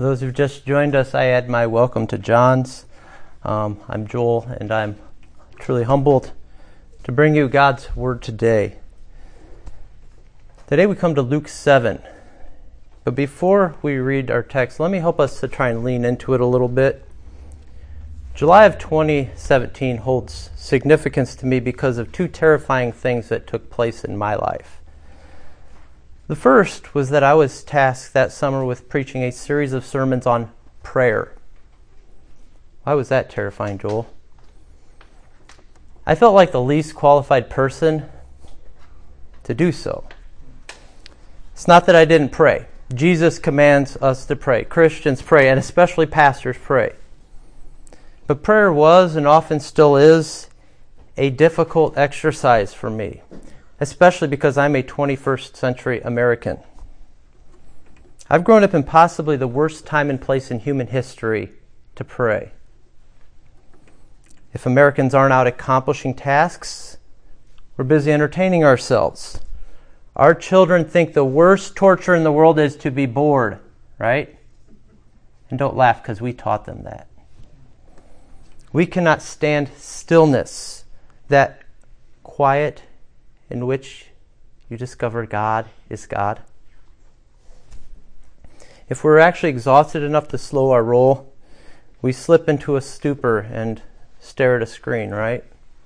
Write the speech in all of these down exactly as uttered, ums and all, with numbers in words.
For those who've just joined us, I add my welcome to John's. Um, I'm Joel, and I'm truly humbled to bring you God's Word today. Today we come to Luke seven. But before we read our text, let me help us to try and lean into it a little bit. July of twenty seventeen holds significance to me because of two terrifying things that took place in my life. The first was that I was tasked that summer with preaching a series of sermons on prayer. Why was that terrifying, Joel? I felt like the least qualified person to do so. It's not that I didn't pray. Jesus commands us to pray. Christians pray, and especially pastors pray. But prayer was, and often still is, a difficult exercise for me, especially because I'm a twenty-first century American. I've grown up in possibly the worst time and place in human history to pray. If Americans aren't out accomplishing tasks, we're busy entertaining ourselves. Our children think the worst torture in the world is to be bored, right? And don't laugh, because we taught them that. We cannot stand stillness, that quiet in which you discover God is God. If we're actually exhausted enough to slow our roll, we slip into a stupor and stare at a screen, right?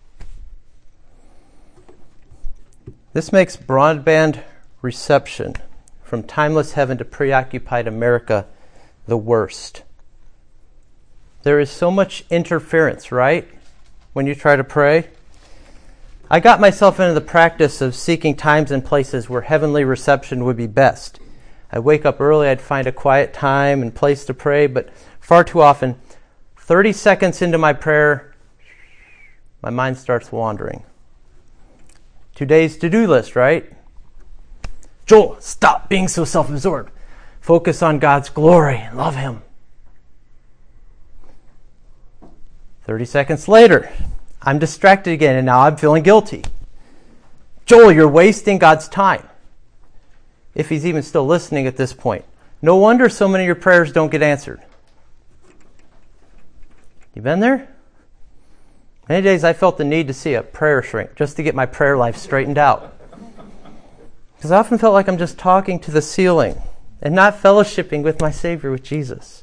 This makes broadband reception from timeless heaven to preoccupied America the worst. There is so much interference, right, when you try to pray? I got myself into the practice of seeking times and places where heavenly reception would be best. I'd wake up early, I'd find a quiet time and place to pray, but far too often, thirty seconds into my prayer, my mind starts wandering. Today's to-do list, right? Joel, stop being so self-absorbed. Focus on God's glory and love Him. thirty seconds later, I'm distracted again, and now I'm feeling guilty. Joel, you're wasting God's time. If He's even still listening at this point. No wonder so many of your prayers don't get answered. You been there? Many days I felt the need to see a prayer shrink just to get my prayer life straightened out. Because I often felt like I'm just talking to the ceiling and not fellowshipping with my Savior, with Jesus.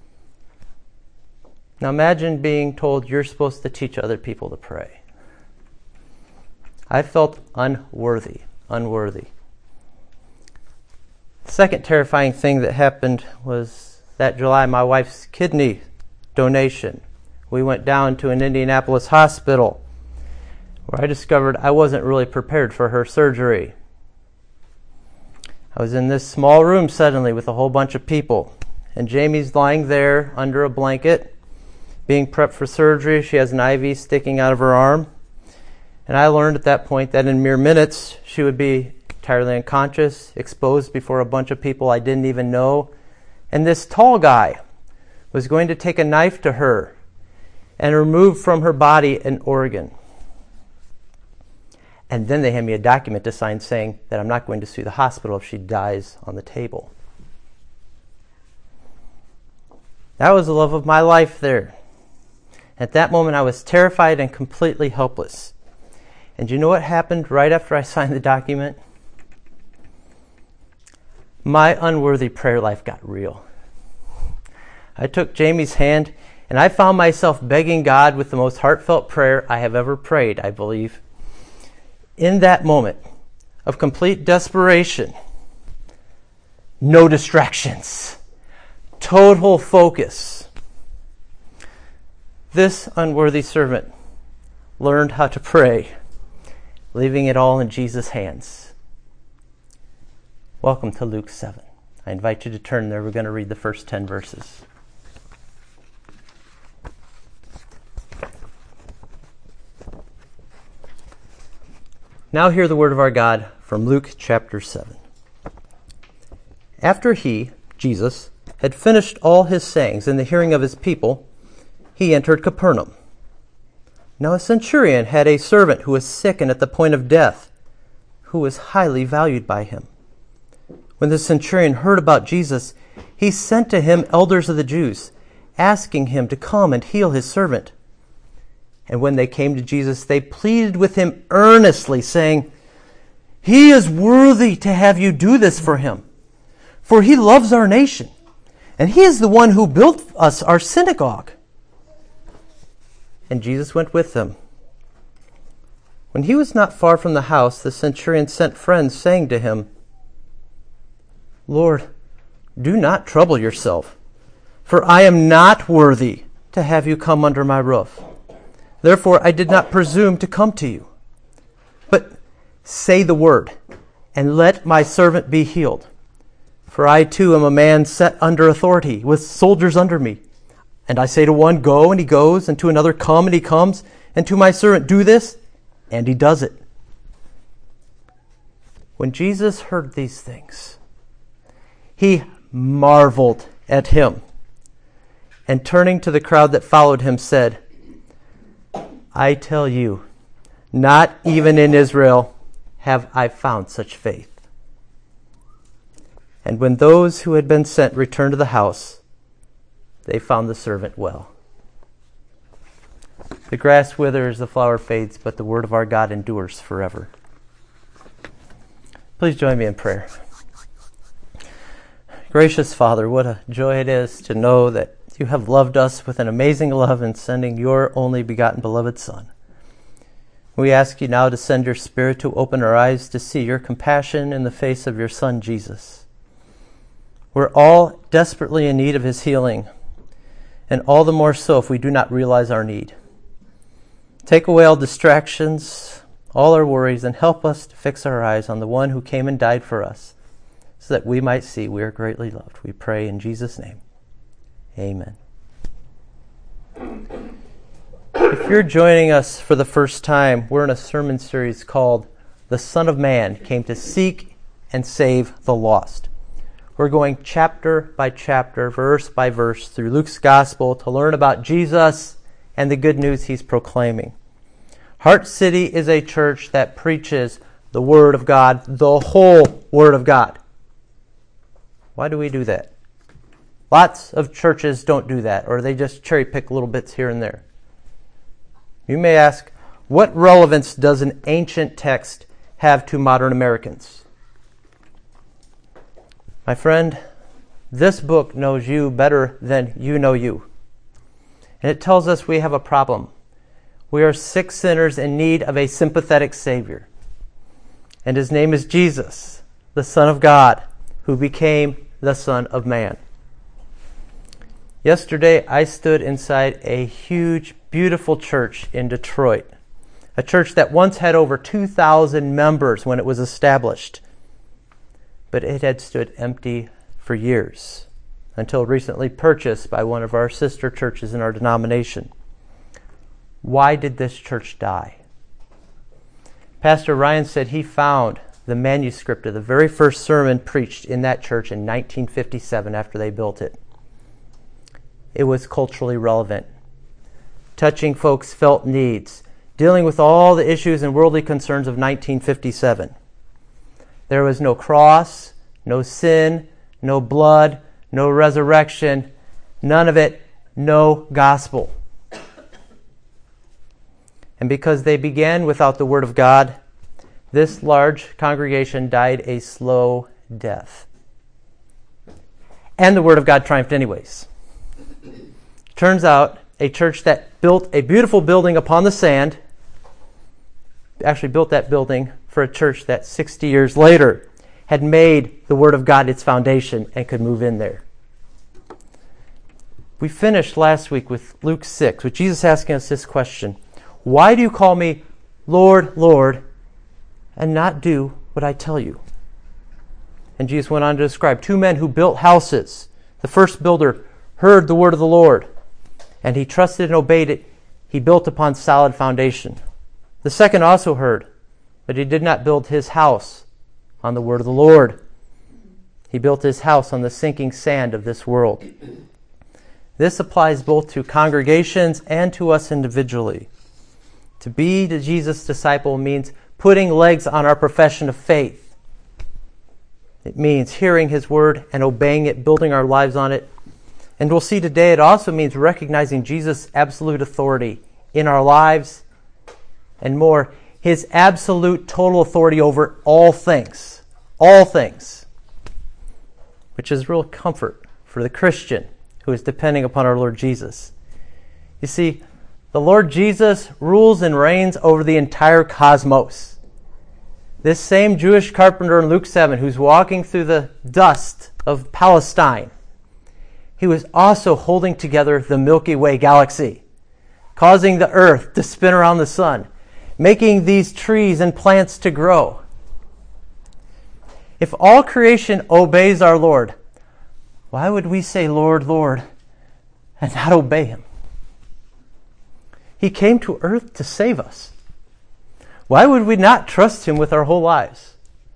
Now imagine being told you're supposed to teach other people to pray. I felt unworthy, unworthy. The second terrifying thing that happened was that July, my wife's kidney donation. We went down to an Indianapolis hospital where I discovered I wasn't really prepared for her surgery. I was in this small room suddenly with a whole bunch of people, and Jamie's lying there under a blanket, being prepped for surgery. She has an I V sticking out of her arm. And I learned at that point that in mere minutes, she would be entirely unconscious, exposed before a bunch of people I didn't even know. And this tall guy was going to take a knife to her and remove from her body an organ. And then they hand me a document to sign saying that I'm not going to sue the hospital if she dies on the table. That was the love of my life there. At that moment, I was terrified and completely helpless. And you know what happened right after I signed the document? My unworthy prayer life got real. I took Jamie's hand, and I found myself begging God with the most heartfelt prayer I have ever prayed, I believe. In that moment of complete desperation, no distractions, total focus. This unworthy servant learned how to pray, leaving it all in Jesus' hands. Welcome to Luke seven. I invite you to turn there. We're going to read the first ten verses. Now hear the word of our God from Luke chapter seven. After he, Jesus, had finished all his sayings in the hearing of his people, he entered Capernaum. Now a centurion had a servant who was sick and at the point of death, who was highly valued by him. When the centurion heard about Jesus he sent to him elders of the Jews, asking him to come and heal his servant. And when they came to Jesus, they pleaded with him earnestly, saying, "He is worthy to have you do this for him, for he loves our nation, and he is the one who built us our synagogue." And Jesus went with them. When he was not far from the house, the centurion sent friends, saying to him, "Lord, do not trouble yourself, for I am not worthy to have you come under my roof. Therefore I did not presume to come to you. But say the word, and let my servant be healed. For I too am a man set under authority, with soldiers under me. And I say to one, 'Go,' and he goes, and to another, 'Come,' and he comes, and to my servant, 'Do this,' and he does it." When Jesus heard these things, he marveled at him, and turning to the crowd that followed him, said, "I tell you, not even in Israel have I found such faith." And when those who had been sent returned to the house, they found the servant well. The grass withers, the flower fades, but the word of our God endures forever. Please join me in prayer. Gracious Father, what a joy it is to know that you have loved us with an amazing love in sending your only begotten beloved Son. We ask you now to send your Spirit to open our eyes to see your compassion in the face of your Son, Jesus. We're all desperately in need of his healing, and all the more so if we do not realize our need. Take away all distractions, all our worries, and help us to fix our eyes on the one who came and died for us, so that we might see we are greatly loved. We pray in Jesus' name. Amen. If you're joining us for the first time, we're in a sermon series called "The Son of Man Came to Seek and Save the Lost." We're going chapter by chapter, verse by verse, through Luke's Gospel to learn about Jesus and the good news he's proclaiming. Heart City is a church that preaches the Word of God, the whole Word of God. Why do we do that? Lots of churches don't do that, or they just cherry pick little bits here and there. You may ask, what relevance does an ancient text have to modern Americans? My friend, this book knows you better than you know you. And it tells us we have a problem. We are sick sinners in need of a sympathetic Savior. And his name is Jesus, the Son of God, who became the Son of Man. Yesterday, I stood inside a huge, beautiful church in Detroit, a church that once had over two thousand members when it was established, but it had stood empty for years until recently purchased by one of our sister churches in our denomination. Why did this church die? Pastor Ryan said he found the manuscript of the very first sermon preached in that church in nineteen fifty-seven after they built it. It was culturally relevant, touching folks' felt needs, dealing with all the issues and worldly concerns of nineteen fifty-seven. There was no cross, no sin, no blood, no resurrection, none of it, no gospel. And because they began without the Word of God, this large congregation died a slow death. And the Word of God triumphed anyways. Turns out a church that built a beautiful building upon the sand actually built that building for a church that sixty years later had made the Word of God its foundation and could move in there. We finished last week with Luke six, with Jesus asking us this question: "Why do you call me Lord, Lord, and not do what I tell you?" And Jesus went on to describe two men who built houses. The first builder heard the word of the Lord, and he trusted and obeyed it. He built upon solid foundation. The second also heard, but he did not build his house on the word of the Lord. He built his house on the sinking sand of this world. This applies both to congregations and to us individually. To be the Jesus disciple means putting legs on our profession of faith. It means hearing His word and obeying it, building our lives on it. And we'll see today it also means recognizing Jesus' absolute authority in our lives and more, His absolute total authority over all things. All things. Which is real comfort for the Christian who is depending upon our Lord Jesus. You see, the Lord Jesus rules and reigns over the entire cosmos. This same Jewish carpenter in Luke seven who's walking through the dust of Palestine, he was also holding together the Milky Way galaxy, causing the earth to spin around the sun, making these trees and plants to grow. If all creation obeys our Lord, why would we say, Lord, Lord, and not obey Him? He came to earth to save us. Why would we not trust Him with our whole lives?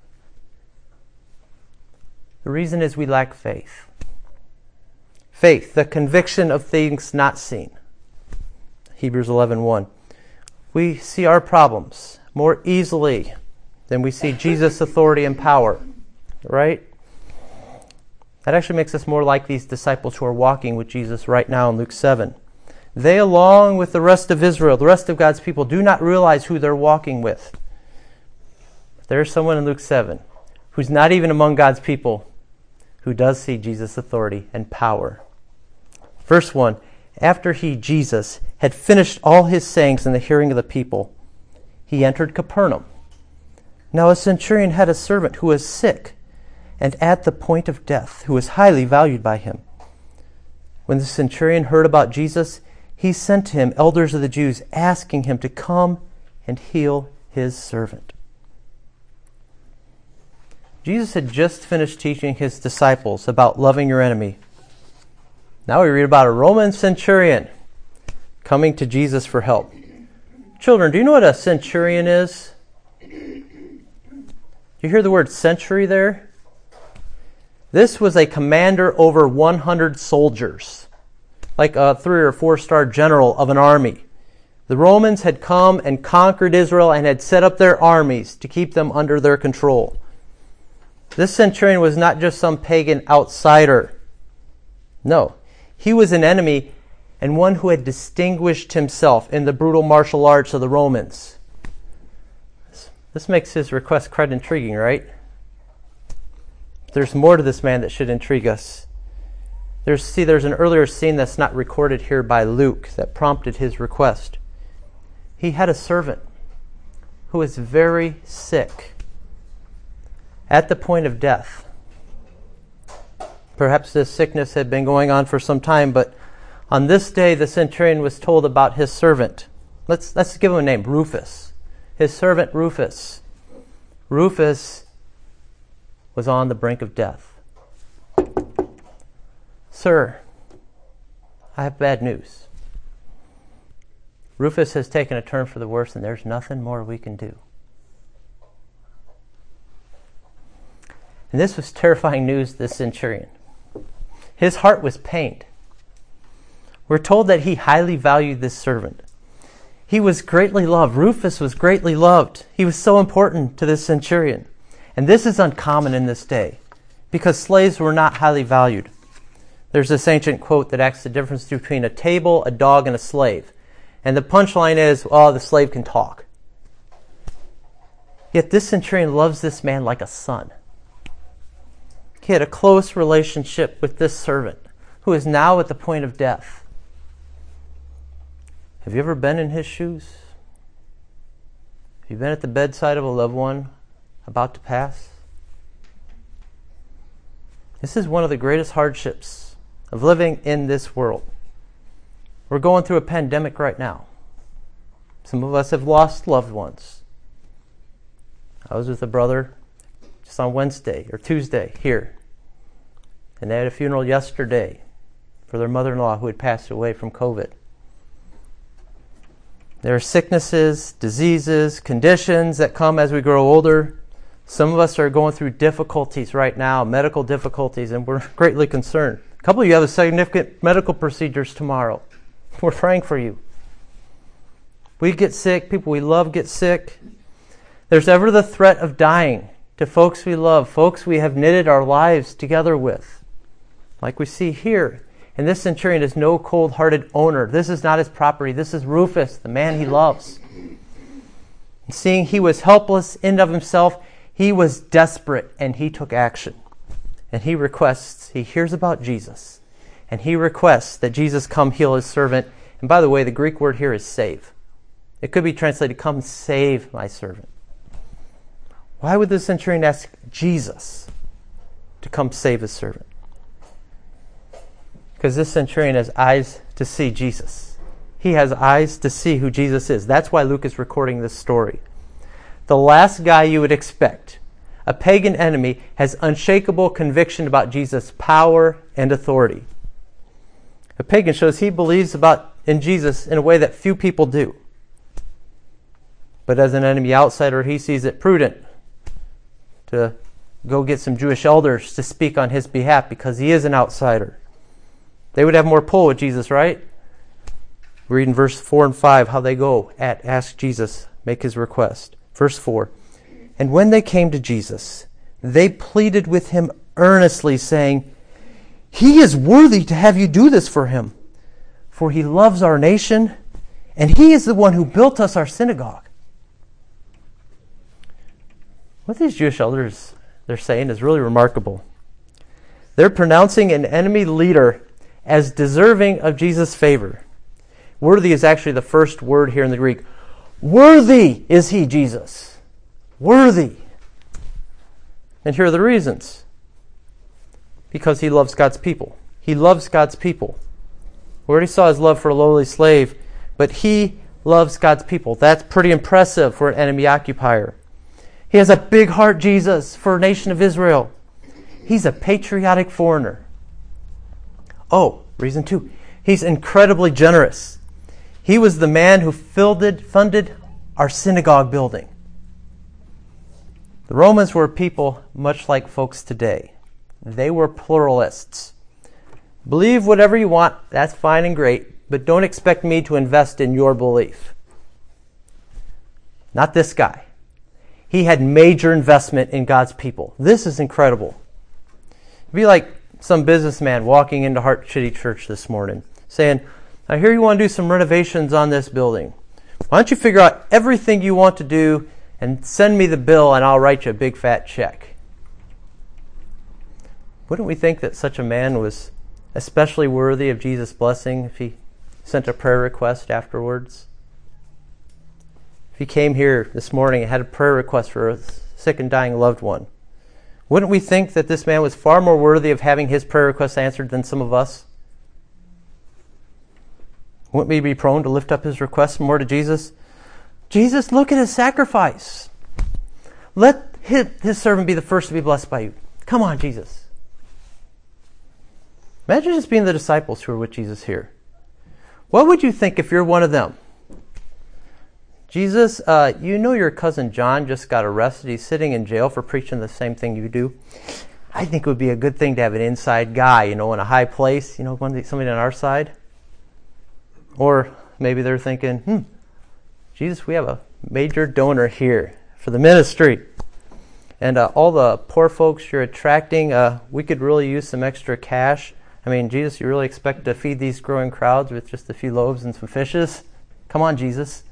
The reason is we lack faith. Faith, the conviction of things not seen. Hebrews eleven one. We see our problems more easily than we see Jesus' authority and power. Right? That actually makes us more like these disciples who are walking with Jesus right now in Luke seven. They, along with the rest of Israel, the rest of God's people, do not realize who they're walking with. There's someone in Luke seven who's not even among God's people who does see Jesus' authority and power. Verse one, after he, Jesus, had finished all his sayings in the hearing of the people, he entered Capernaum. Now a centurion had a servant who was sick and at the point of death, who was highly valued by him. When the centurion heard about Jesus, he sent to him elders of the Jews, asking him to come and heal his servant. Jesus had just finished teaching his disciples about loving your enemy. Now we read about a Roman centurion coming to Jesus for help. Children, do you know what a centurion is? You hear the word century there? This was a commander over one hundred soldiers, like a three or four star general of an army. The Romans had come and conquered Israel and had set up their armies to keep them under their control. This centurion was not just some pagan outsider. No, he was an enemy and one who had distinguished himself in the brutal martial arts of the Romans. This makes his request quite intriguing, right? There's more to this man that should intrigue us. There's, see, there's an earlier scene that's not recorded here by Luke that prompted his request. He had a servant who was very sick, at the point of death. Perhaps this sickness had been going on for some time, but on this day the centurion was told about his servant. Let's, let's give him a name, Rufus. His servant Rufus. Rufus was on the brink of death. Sir, I have bad news. Rufus has taken a turn for the worse, and there's nothing more we can do. And this was terrifying news to the centurion. His heart was pained. We're told that he highly valued this servant. He was greatly loved. Rufus was greatly loved. He was so important to this centurion. And this is uncommon in this day because slaves were not highly valued. There's this ancient quote that asks the difference between a table, a dog, and a slave. And the punchline is, oh, the slave can talk. Yet this centurion loves this man like a son. He had a close relationship with this servant who is now at the point of death. Have you ever been in his shoes? Have you been at the bedside of a loved one about to pass? This is one of the greatest hardships of living in this world. We're going through a pandemic right now. Some of us have lost loved ones. I was with a brother just on Wednesday or Tuesday here, and they had a funeral yesterday for their mother-in-law who had passed away from COVID. There are sicknesses, diseases, conditions that come as we grow older. Some of us are going through difficulties right now, medical difficulties, and we're greatly concerned. A couple of you have significant medical procedures tomorrow. We're praying for you. We get sick, people we love get sick. There's ever the threat of dying to folks we love, folks we have knitted our lives together with. Like we see here. And this centurion is no cold-hearted owner. This is not his property. This is Rufus, the man he loves. And seeing he was helpless in and of himself, he was desperate and he took action. And he requests, he hears about Jesus. And he requests that Jesus come heal his servant. And by the way, the Greek word here is save. It could be translated, come save my servant. Why would the centurion ask Jesus to come save his servant? Because this centurion has eyes to see Jesus. He has eyes to see who Jesus is. That's why Luke is recording this story. The last guy you would expect, a pagan enemy, has unshakable conviction about Jesus' power and authority. A pagan shows he believes about in Jesus in a way that few people do. But as an enemy outsider, he sees it prudent to go get some Jewish elders to speak on his behalf because he is an outsider. They would have more pull with Jesus, right? We read in verse four and five how they go at ask Jesus, make his request. Verse four, and when they came to Jesus, they pleaded with him earnestly, saying, he is worthy to have you do this for him, for he loves our nation, and he is the one who built us our synagogue. What these Jewish elders they're saying is really remarkable. They're pronouncing an enemy leader as deserving of Jesus' favor. Worthy is actually the first word here in the Greek. Worthy is he, Jesus. Worthy. And here are the reasons. Because he loves God's people. He loves God's people. We already saw his love for a lowly slave, but he loves God's people. That's pretty impressive for an enemy occupier. He has a big heart, Jesus, for a nation of Israel. He's a patriotic foreigner. Oh, reason two. He's incredibly generous. He was the man who fielded, funded our synagogue building. The Romans were people much like folks today. They were pluralists. Believe whatever you want, that's fine and great, but don't expect me to invest in your belief. Not this guy. He had major investment in God's people. This is incredible. It'd be like some businessman walking into Heart City Church this morning saying, I hear you want to do some renovations on this building. Why don't you figure out everything you want to do and send me the bill and I'll write you a big fat check. Wouldn't we think that such a man was especially worthy of Jesus' blessing if he sent a prayer request afterwards? If he came here this morning and had a prayer request for a sick and dying loved one, wouldn't we think that this man was far more worthy of having his prayer request answered than some of us? Wouldn't we be prone to lift up his requests more to Jesus? Jesus, look at his sacrifice. Let his, his servant be the first to be blessed by you. Come on, Jesus. Imagine just being the disciples who are with Jesus here. What would you think if you're one of them? Jesus, uh, you know your cousin John just got arrested. He's sitting in jail for preaching the same thing you do. I think it would be a good thing to have an inside guy, you know, in a high place, you know, somebody on our side. Or maybe they're thinking, hmm, Jesus, we have a major donor here for the ministry. And uh, all the poor folks you're attracting, uh, we could really use some extra cash. I mean, Jesus, you really expect to feed these growing crowds with just a few loaves and some fishes? Come on, Jesus.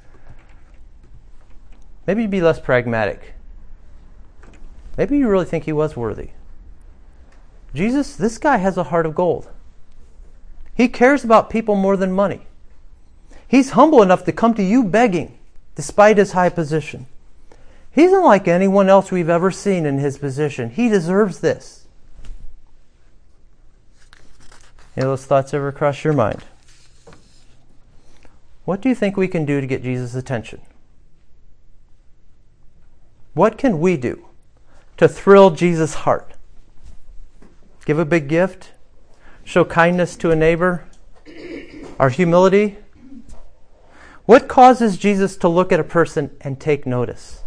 Maybe you'd be less pragmatic. Maybe you really think he was worthy. Jesus, this guy has a heart of gold. He cares about people more than money. He's humble enough to come to you begging, despite his high position. He's unlike anyone else we've ever seen in his position. He deserves this. Any of those thoughts ever cross your mind? What do you think we can do to get Jesus' attention? What can we do to thrill Jesus' heart? Give a big gift? Show kindness to a neighbor? Our humility? What causes Jesus to look at a person and take notice?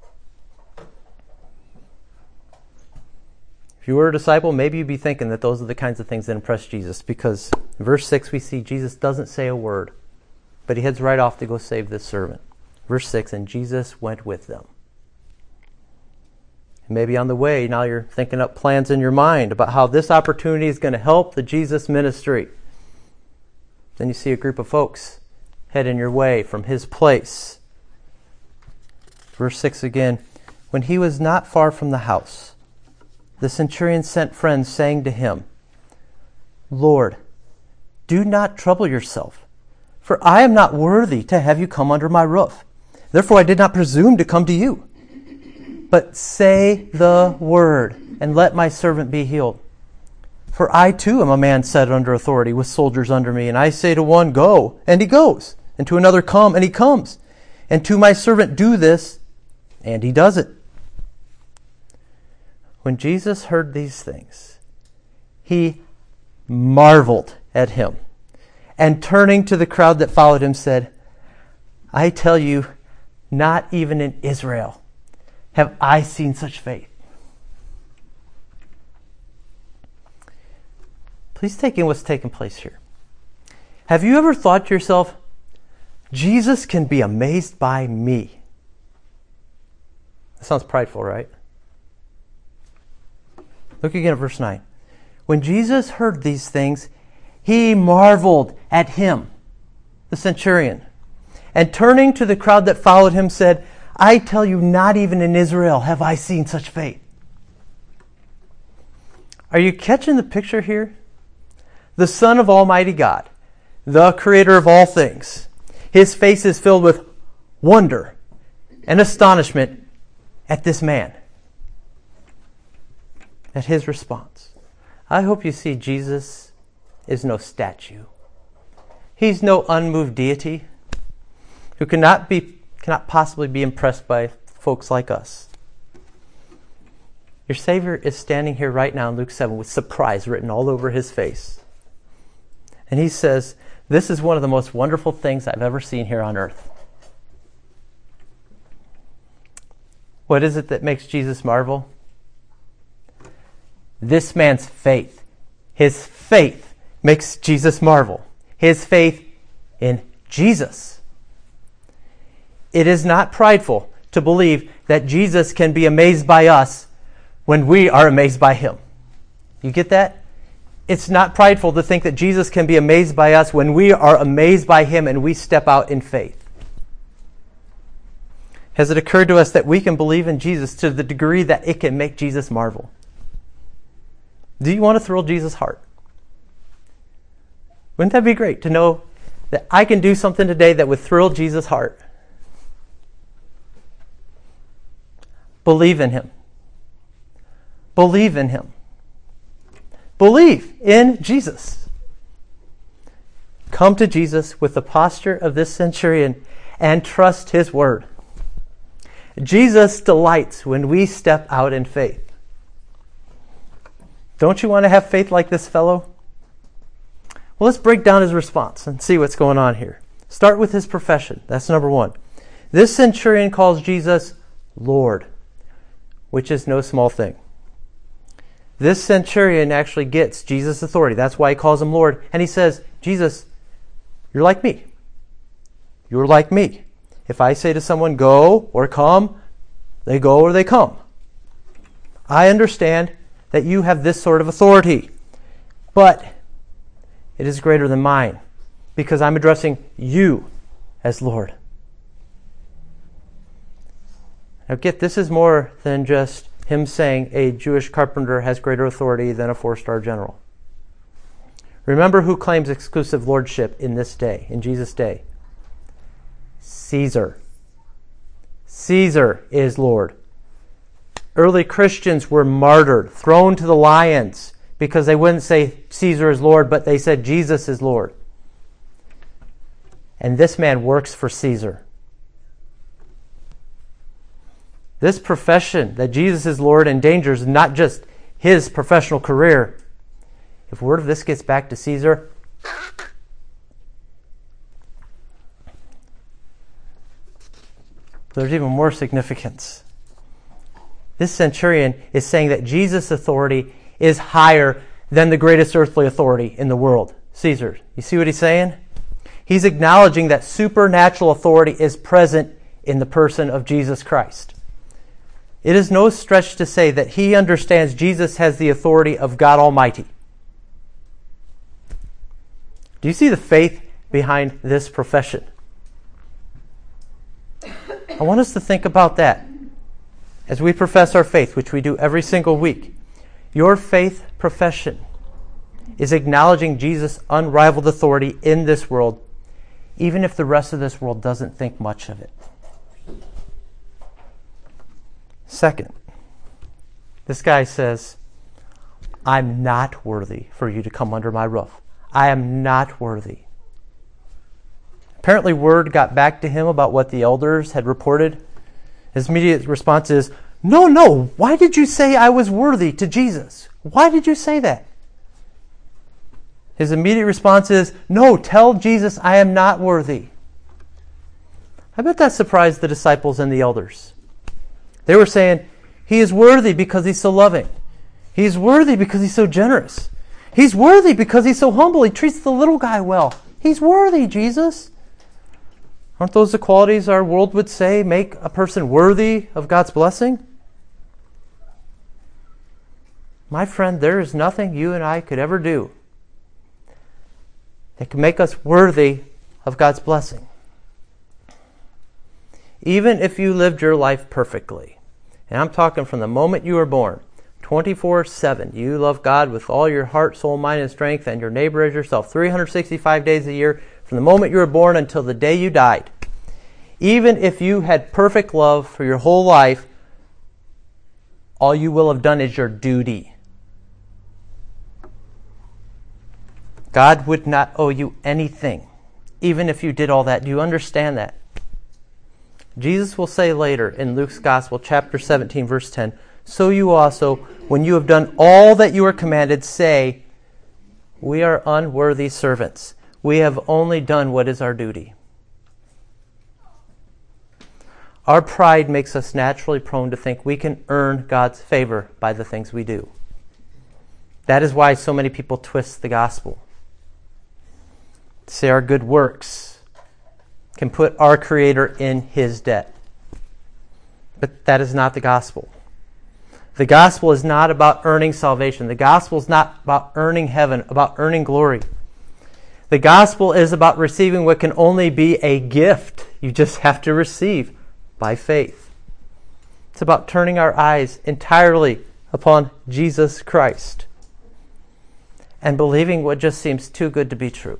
If you were a disciple, maybe you'd be thinking that those are the kinds of things that impress Jesus, because in verse six we see Jesus doesn't say a word, but he heads right off to go save this servant. Verse six, and Jesus went with them. Maybe on the way, now you're thinking up plans in your mind about how this opportunity is going to help the Jesus ministry. Then you see a group of folks heading your way from his place. Verse six again. When he was not far from the house, the centurion sent friends, saying to him, Lord, do not trouble yourself, for I am not worthy to have you come under my roof. Therefore I did not presume to come to you. But say the word, and let my servant be healed. For I too am a man set under authority, with soldiers under me. And I say to one, go, and he goes. And to another, come, and he comes. And to my servant, do this, and he does it. When Jesus heard these things, he marveled at him. And turning to the crowd that followed him, said, I tell you, not even in Israel have I seen such faith. Please take in what's taking place here. Have you ever thought to yourself, Jesus can be amazed by me? That sounds prideful, right? Look again at verse nine. When Jesus heard these things, he marveled at him, the centurion, and turning to the crowd that followed him, said, I tell you, not even in Israel have I seen such faith. Are you catching the picture here? The Son of Almighty God, the Creator of all things, his face is filled with wonder and astonishment at this man, at his response. I hope you see Jesus is no statue. He's no unmoved deity who cannot be cannot possibly be impressed by folks like us. Your Savior is standing here right now in Luke seven with surprise written all over his face. And he says, this is one of the most wonderful things I've ever seen here on earth. What is it that makes Jesus marvel? This man's faith. His faith makes Jesus marvel. His faith in Jesus. It is not prideful to believe that Jesus can be amazed by us when we are amazed by him. You get that? It's not prideful to think that Jesus can be amazed by us when we are amazed by him and we step out in faith. Has it occurred to us that we can believe in Jesus to the degree that it can make Jesus marvel? Do you want to thrill Jesus' heart? Wouldn't that be great to know that I can do something today that would thrill Jesus' heart? Believe in him. Believe in him. Believe in Jesus. Come to Jesus with the posture of this centurion and trust his word. Jesus delights when we step out in faith. Don't you want to have faith like this fellow? Well, let's break down his response and see what's going on here. Start with his profession. That's number one. This centurion calls Jesus Lord, which is no small thing. This centurion actually gets Jesus' authority. That's why he calls him Lord. And he says, Jesus, you're like me. You're like me. If I say to someone, go or come, they go or they come. I understand that you have this sort of authority, but it is greater than mine because I'm addressing you as Lord. Now get, this is more than just him saying a Jewish carpenter has greater authority than a four-star general. Remember who claims exclusive lordship in this day, in Jesus' day. Caesar. Caesar is Lord. Early Christians were martyred, thrown to the lions, because they wouldn't say Caesar is Lord, but they said Jesus is Lord. And this man works for Caesar. This profession that Jesus is Lord endangers not just his professional career. If word of this gets back to Caesar, there's even more significance. This centurion is saying that Jesus' authority is higher than the greatest earthly authority in the world, Caesar. You see what he's saying? He's acknowledging that supernatural authority is present in the person of Jesus Christ. It is no stretch to say that he understands Jesus has the authority of God Almighty. Do you see the faith behind this profession? I want us to think about that as we profess our faith, which we do every single week. Your faith profession is acknowledging Jesus' unrivaled authority in this world, even if the rest of this world doesn't think much of it. Second, this guy says, I'm not worthy for you to come under my roof. I am not worthy. Apparently word got back to him about what the elders had reported. His immediate response is, no, no, why did you say I was worthy to Jesus? Why did you say that? His immediate response is, no, tell Jesus I am not worthy. I bet that surprised the disciples and the elders. They were saying, he is worthy because he's so loving. He's worthy because he's so generous. He's worthy because he's so humble. He treats the little guy well. He's worthy, Jesus. Aren't those the qualities our world would say make a person worthy of God's blessing? My friend, there is nothing you and I could ever do that can make us worthy of God's blessing. Even if you lived your life perfectly, and I'm talking from the moment you were born, twenty-four seven, you love God with all your heart, soul, mind, and strength, and your neighbor as yourself, three hundred sixty-five days a year, from the moment you were born until the day you died. Even if you had perfect love for your whole life, all you will have done is your duty. God would not owe you anything, even if you did all that. Do you understand that? Jesus will say later in Luke's Gospel, chapter seventeen, verse ten, so you also, when you have done all that you are commanded, say, we are unworthy servants. We have only done what is our duty. Our pride makes us naturally prone to think we can earn God's favor by the things we do. That is why so many people twist the gospel. Say our good works can put our Creator in His debt. But that is not the gospel. The gospel is not about earning salvation. The gospel is not about earning heaven, about earning glory. The gospel is about receiving what can only be a gift. You just have to receive by faith. It's about turning our eyes entirely upon Jesus Christ and believing what just seems too good to be true.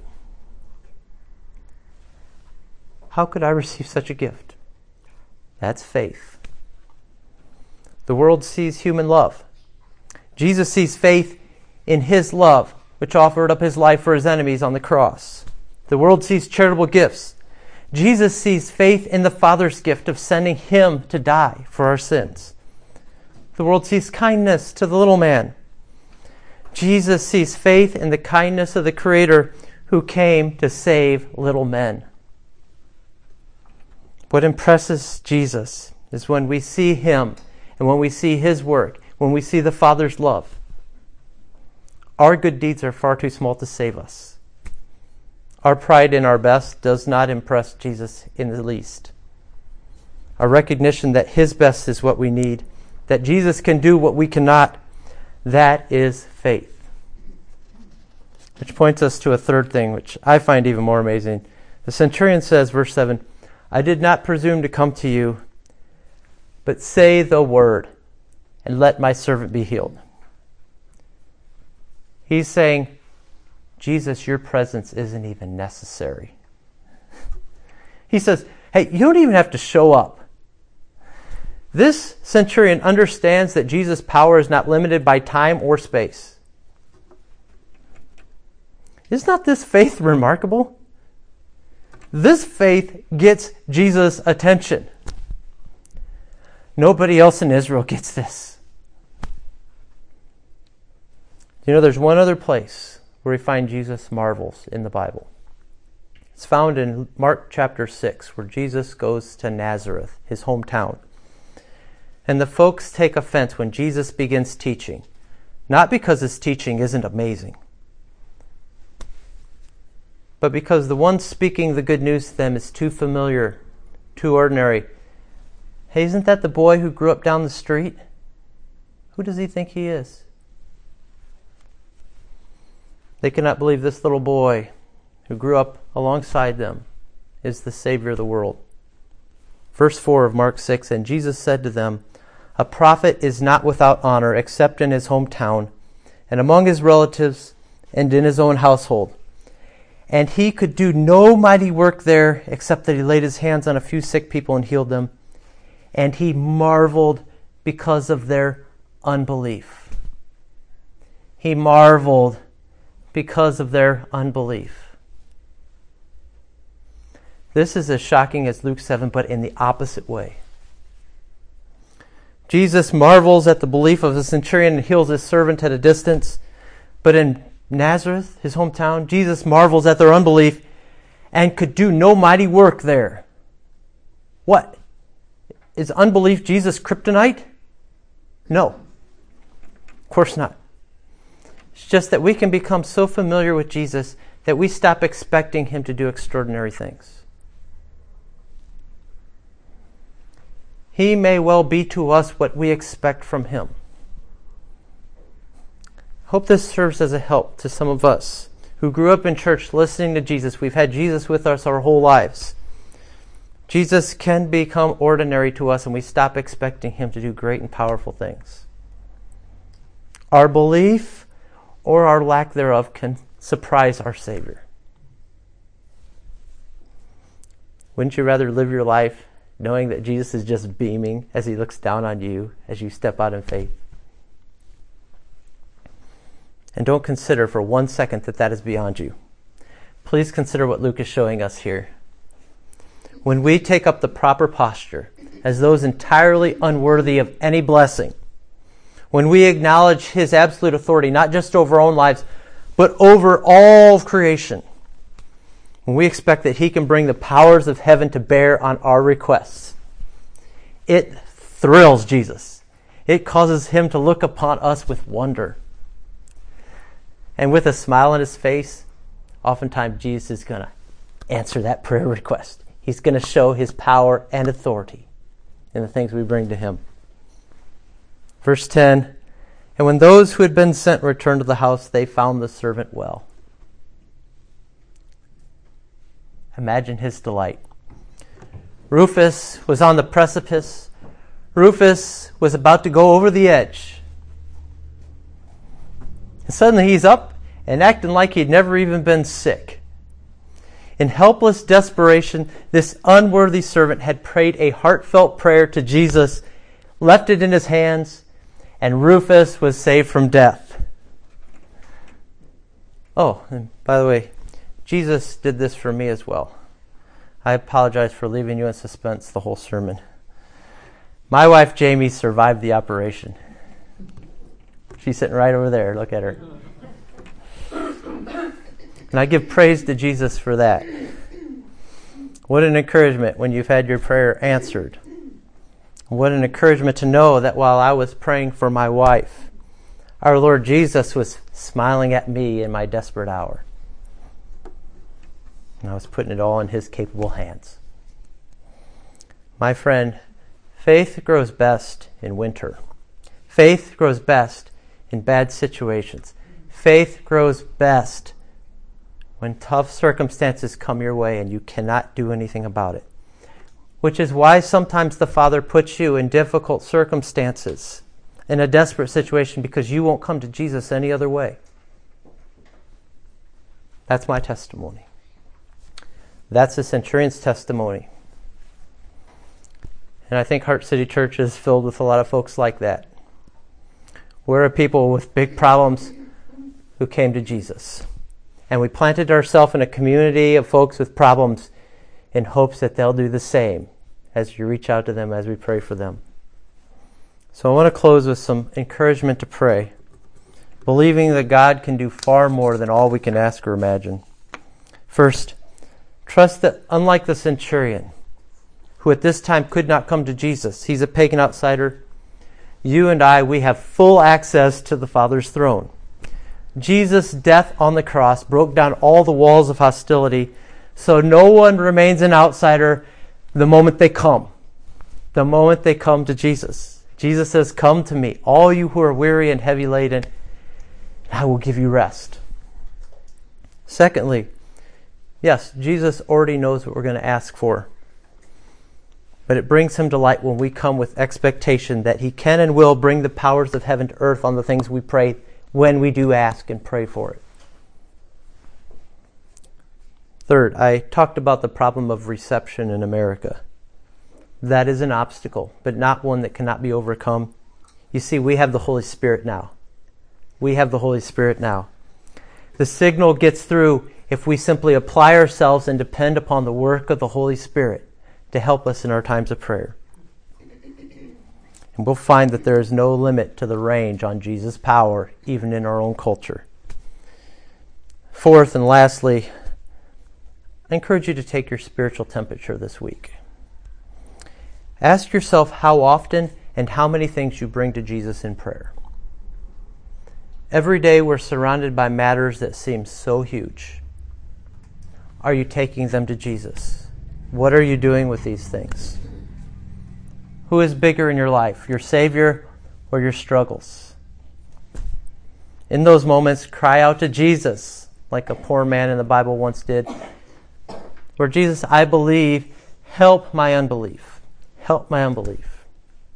How could I receive such a gift? That's faith. The world sees human love. Jesus sees faith in His love, which offered up His life for His enemies on the cross. The world sees charitable gifts. Jesus sees faith in the Father's gift of sending Him to die for our sins. The world sees kindness to the little man. Jesus sees faith in the kindness of the Creator who came to save little men. What impresses Jesus is when we see Him and when we see His work, when we see the Father's love. Our good deeds are far too small to save us. Our pride in our best does not impress Jesus in the least. Our recognition that His best is what we need, that Jesus can do what we cannot, that is faith. Which points us to a third thing, which I find even more amazing. The centurion says, verse seven, I did not presume to come to you, but say the word, and let my servant be healed. He's saying, Jesus, your presence isn't even necessary. He says, hey, you don't even have to show up. This centurion understands that Jesus' power is not limited by time or space. Is not this faith remarkable? This faith gets Jesus' attention. Nobody else in Israel gets this. You know, there's one other place where we find Jesus' marvels in the Bible. It's found in Mark chapter six, where Jesus goes to Nazareth, his hometown. And the folks take offense when Jesus begins teaching. Not because his teaching isn't amazing, but because the one speaking the good news to them is too familiar, too ordinary, Hey, isn't that the boy who grew up down the street? Who does he think he is? They cannot believe this little boy who grew up alongside them is the Savior of the world. Verse four of Mark six, and Jesus said to them, a prophet is not without honor except in his hometown and among his relatives and in his own household. And he could do no mighty work there except that he laid his hands on a few sick people and healed them. And he marveled because of their unbelief. He marveled because of their unbelief. This is as shocking as Luke seven, but in the opposite way. Jesus marvels at the belief of the centurion and heals his servant at a distance. But in Nazareth, his hometown, Jesus marvels at their unbelief and could do no mighty work there. What? Is unbelief Jesus' kryptonite? No. Of course not. It's just that we can become so familiar with Jesus that we stop expecting him to do extraordinary things. He may well be to us what we expect from him. I hope this serves as a help to some of us who grew up in church listening to Jesus. We've had Jesus with us our whole lives. Jesus can become ordinary to us and we stop expecting him to do great and powerful things. Our belief or our lack thereof can surprise our Savior. Wouldn't you rather live your life knowing that Jesus is just beaming as he looks down on you as you step out in faith? And don't consider for one second that that is beyond you. Please consider what Luke is showing us here. When we take up the proper posture as those entirely unworthy of any blessing, when we acknowledge his absolute authority, not just over our own lives, but over all of creation, when we expect that he can bring the powers of heaven to bear on our requests, it thrills Jesus. It causes him to look upon us with wonder. And with a smile on his face, oftentimes Jesus is going to answer that prayer request. He's going to show his power and authority in the things we bring to him. Verse ten, and when those who had been sent returned to the house, they found the servant well. Imagine his delight. Rufus was on the precipice. Rufus was about to go over the edge. And suddenly he's up and acting like he'd never even been sick. In helpless desperation, this unworthy servant had prayed a heartfelt prayer to Jesus, left it in his hands, and Rufus was saved from death. Oh, and by the way, Jesus did this for me as well. I apologize for leaving you in suspense the whole sermon. My wife, Jamie, survived the operation. She's sitting right over there. Look at her. And I give praise to Jesus for that. What an encouragement when you've had your prayer answered. What an encouragement to know that while I was praying for my wife, our Lord Jesus was smiling at me in my desperate hour. And I was putting it all in his capable hands. My friend, faith grows best in winter. Faith grows best in bad situations. Faith grows best when tough circumstances come your way and you cannot do anything about it. Which is why sometimes the Father puts you in difficult circumstances, in a desperate situation, because you won't come to Jesus any other way. That's my testimony. That's the centurion's testimony. And I think Heart City Church is filled with a lot of folks like that. We're a people with big problems who came to Jesus. And we planted ourselves in a community of folks with problems in hopes that they'll do the same as you reach out to them, as we pray for them. So I want to close with some encouragement to pray, believing that God can do far more than all we can ask or imagine. First, trust that unlike the centurion, who at this time could not come to Jesus, he's a pagan outsider, you and I, we have full access to the Father's throne. Jesus' death on the cross broke down all the walls of hostility, so no one remains an outsider the moment they come. the moment they come to Jesus. Jesus says, "Come to me, all you who are weary and heavy laden, and I will give you rest." Secondly, yes, Jesus already knows what we're going to ask for. But it brings him delight when we come with expectation that he can and will bring the powers of heaven to earth on the things we pray when we do ask and pray for it. Third, I talked about the problem of reception in America. That is an obstacle, but not one that cannot be overcome. You see, we have the Holy Spirit now. We have the Holy Spirit now. The signal gets through if we simply apply ourselves and depend upon the work of the Holy Spirit to help us in our times of prayer. And we'll find that there is no limit to the range on Jesus' power, even in our own culture. Fourth and lastly, I encourage you to take your spiritual temperature this week. Ask yourself how often and how many things you bring to Jesus in prayer. Every day we're surrounded by matters that seem so huge. Are you taking them to Jesus? What are you doing with these things? Who is bigger in your life, your Savior or your struggles? In those moments, cry out to Jesus, like a poor man in the Bible once did. Lord Jesus, I believe, help my unbelief. Help my unbelief.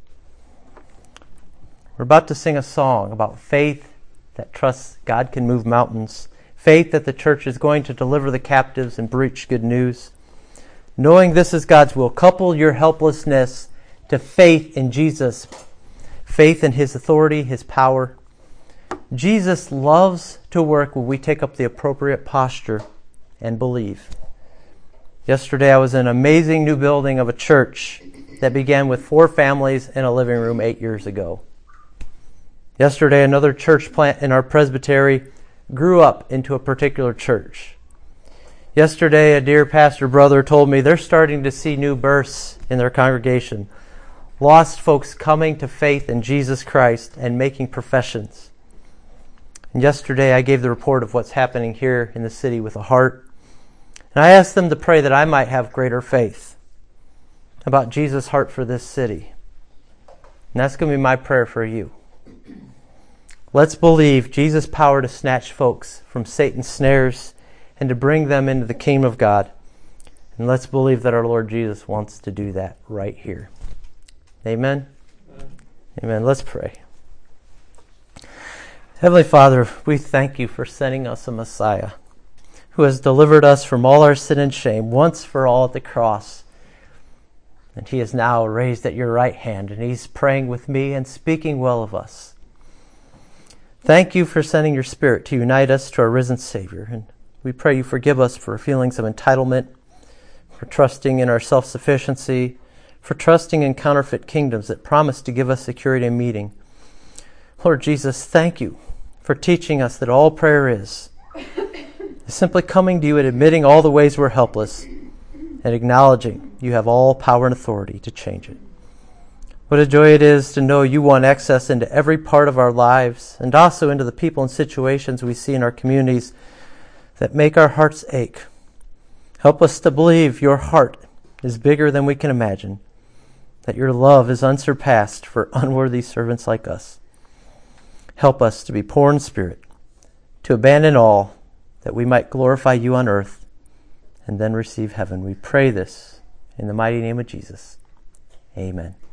We're about to sing a song about faith that trusts God can move mountains, faith that the church is going to deliver the captives and preach good news. Knowing this is God's will, couple your helplessness to faith in Jesus, faith in his authority, his power. Jesus loves to work when we take up the appropriate posture and believe. Yesterday I was in an amazing new building of a church that began with four families in a living room eight years ago. Yesterday another church plant in our presbytery grew up into a particular church. Yesterday, a dear pastor brother told me they're starting to see new births in their congregation. Lost folks coming to faith in Jesus Christ and making professions. And yesterday, I gave the report of what's happening here in the city with a heart. And I asked them to pray that I might have greater faith about Jesus' heart for this city. And that's going to be my prayer for you. Let's believe Jesus' power to snatch folks from Satan's snares and to bring them into the kingdom of God. And let's believe that our Lord Jesus wants to do that right here. Amen? Amen. Amen. Let's pray. Heavenly Father, we thank you for sending us a Messiah who has delivered us from all our sin and shame once for all at the cross. And he is now raised at your right hand, and he's praying with me and speaking well of us. Thank you for sending your Spirit to unite us to our risen Savior. And we pray you forgive us for feelings of entitlement, for trusting in our self-sufficiency, for trusting in counterfeit kingdoms that promise to give us security in meeting. Lord Jesus, thank you for teaching us that all prayer is, is simply coming to you and admitting all the ways we're helpless and acknowledging you have all power and authority to change it. What a joy it is to know you want access into every part of our lives and also into the people and situations we see in our communities that make our hearts ache. Help us to believe your heart is bigger than we can imagine, that your love is unsurpassed for unworthy servants like us. Help us to be poor in spirit, to abandon all, that we might glorify you on earth and then receive heaven. We pray this in the mighty name of Jesus. Amen.